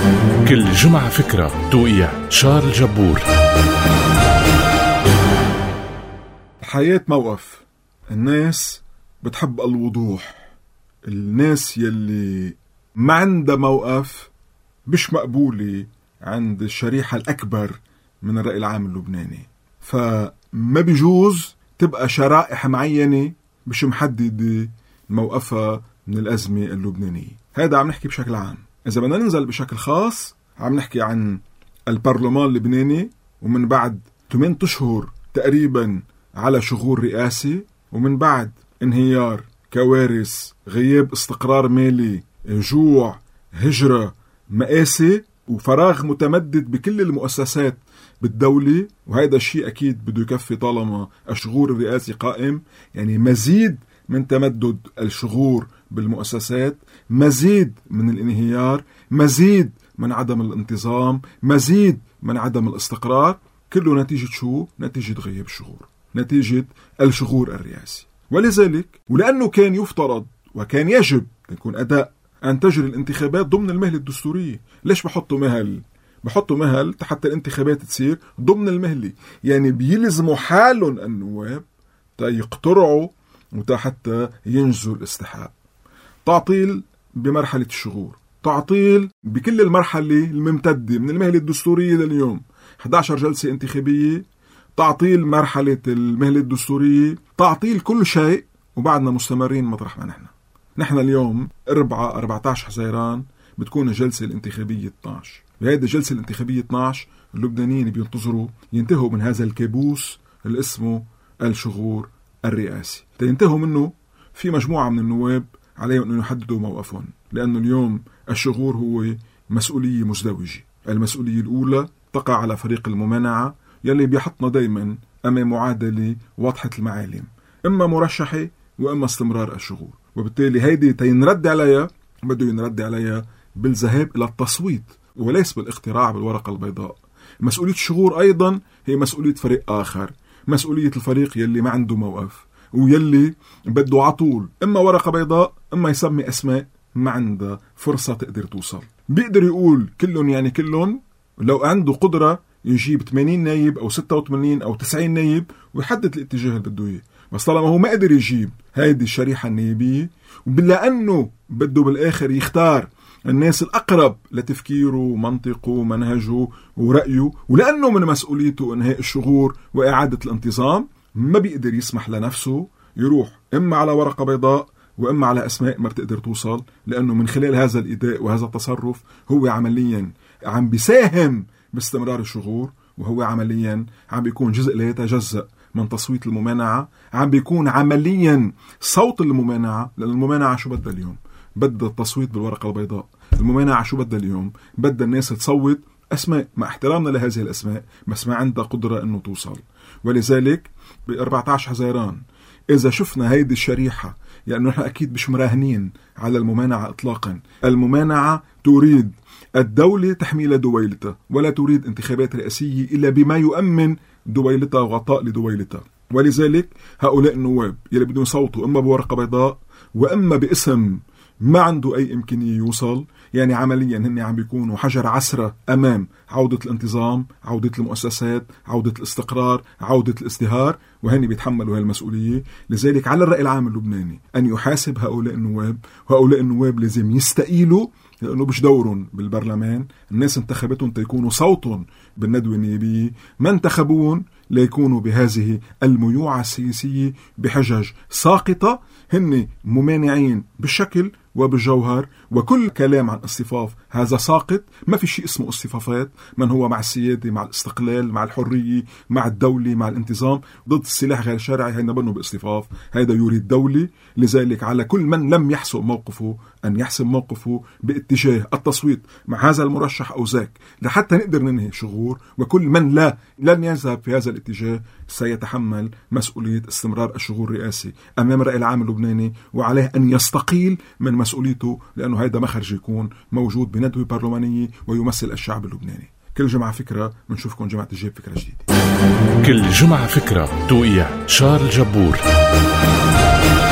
كل جمعة فكرة توقيع شارل جبور. الحياة موقف. الناس بتحب الوضوح. الناس يلي ما عندها موقف مش مقبولة عند الشريحة الأكبر من الرأي العام اللبناني، فما بيجوز تبقى شرائح معينة مش محددة موقفها من الأزمة اللبنانية. هذا عم نحكي بشكل عام. إذا بدنا ننزل بشكل خاص عم نحكي عن البرلمان اللبناني، ومن بعد 8 أشهر تقريبا على شغور رئاسي، ومن بعد انهيار، كوارث، غياب استقرار مالي، جوع، هجرة، مآسي، وفراغ متمدد بكل المؤسسات بالدولة. وهذا الشيء أكيد بده يكفي طالما الشغور الرئاسي قائم، يعني مزيد من تمدد الشغور بالمؤسسات، مزيد من الانهيار، مزيد من عدم الانتظام، مزيد من عدم الاستقرار. كله نتيجة شو؟ نتيجة غياب الشغور، نتيجة الشغور الرئاسي. ولذلك ولأنه كان يفترض وكان يجب يكون أداء أن تجري الانتخابات ضمن المهلة الدستورية. ليش بحطوا مهل؟ بحطوا مهل حتى الانتخابات تصير ضمن المهلة، يعني بيلزموا حالهم النواب يقترعوا حتى ينجزوا الاستحقاق. تعطيل بمرحلة الشغور، تعطيل بكل المرحلة الممتدة من المهلة الدستورية لليوم، 11 جلسة انتخابية، تعطيل مرحلة المهلة الدستورية، تعطيل كل شيء، وبعدنا مستمرين مطرح ما نحن اليوم 14 حزيران بتكون الجلسة الانتخابية 12. بهذه الجلسة الانتخابية 12 اللبنانيين بينتظروا ينتهوا من هذا الكابوس اللي اسمه الشغور الرئاسي. تينتهوا منه في مجموعة من النواب عليهم أن يحددوا موقفهم، لأنه اليوم الشغور هو مسؤولية مزدوجة. المسؤولية الأولى تقع على فريق الممانعة يلي بيحطنا دايما أمام معادلة واضحة المعالم، إما مرشحة وإما استمرار الشغور. وبالتالي هيدي تينرد عليها، بده ينرد عليها بالذهاب إلى التصويت وليس بالاختراع بالورقة البيضاء. مسؤولية الشغور أيضا هي مسؤولية فريق آخر، مسؤولية الفريق يلي ما عنده موقف ويلي بده عطول إما ورقة بيضاء إما يسمي أسماء ما عنده فرصة تقدر توصل. بيقدر يقول كلهم، يعني كلهم لو عنده قدرة يجيب 80 نايب أو 86 أو 90 نايب ويحدد الاتجاه اللي بده إياه، بس طالما هو ما قدر يجيب هيدي الشريحة النيابية، وبلأنه بده بالآخر يختار الناس الأقرب لتفكيره ومنطقه ومنهجه ورأيه، ولأنه من مسؤوليته إنهاء الشغور وإعادة الانتظام، ما بيقدر يسمح لنفسه يروح إما على ورقة بيضاء وإما على أسماء ما بتقدر توصل، لأنه من خلال هذا الإداء وهذا التصرف هو عمليا عم بيساهم باستمرار الشغور، وهو عمليا عم بيكون جزء لا يتجزأ من تصويت الممانعة، عم بيكون عمليا صوت الممانعة. لأن الممانعة شو بدها اليوم؟ بدها التصويت بالورقة البيضاء. الممانعة شو بدها اليوم؟ بدها الناس تصوت أسماء، مع احترامنا لهذه الأسماء، بس ما عندها قدرة أنه توصل. ولذلك ب 14 حزيران إذا شفنا هيدي الشريحة، يعني نحن أكيد مش مراهنين على الممانعة إطلاقا. الممانعة تريد الدولة تحميل دويلتها، ولا تريد انتخابات رئاسية إلا بما يؤمن دويلتها وغطاء لدويلتها. ولذلك هؤلاء النواب يلي بدهم يصوتوا إما بورقة بيضاء وإما باسم ما عنده أي إمكانية يوصل، يعني عمليا هن عم بيكونوا حجر عسرة أمام عودة الانتظام، عودة المؤسسات، عودة الاستقرار، عودة الازدهار، وهن بيتحملوا هالمسؤولية. لذلك على الرأي العام اللبناني أن يحاسب هؤلاء النواب، وهؤلاء النواب لازم يستقيلوا، لأنه مش دورهم بالبرلمان. الناس انتخبتهم تيكونوا صوتهم بالندوة النيابية، ما انتخبون ليكونوا بهذه الميوعة السياسية بحجج ساقطة. هن ممانعين بالشكل وبالجوهر، وكل كلام عن اصطفاف هذا ساقط. ما في شيء اسمه اصطفافات. من هو مع السيادة، مع الاستقلال، مع الحرية، مع الدولة، مع الانتظام، ضد السلاح غير شرعي، هيدا بنه باصطفاف، هيدا يريد دولة. لذلك على كل من لم يحسم موقفه أن يحسم موقفه باتجاه التصويت مع هذا المرشح أو ذاك لحتى نقدر ننهي شغور، وكل من لن يذهب في هذا الاتجاه سيتحمل مسؤولية استمرار الشغور الرئاسي أمام الرأي العام اللبناني، وعليه أن يستقيل من مسؤوليته، لأنه هذا مخرج يكون موجود بندوة برلمانية ويمثل الشعب اللبناني. كل جمعة فكرة، بنشوفكم جمعة الجاي فكرة جديدة. كل جمعة فكرة توقيع شارل جبور.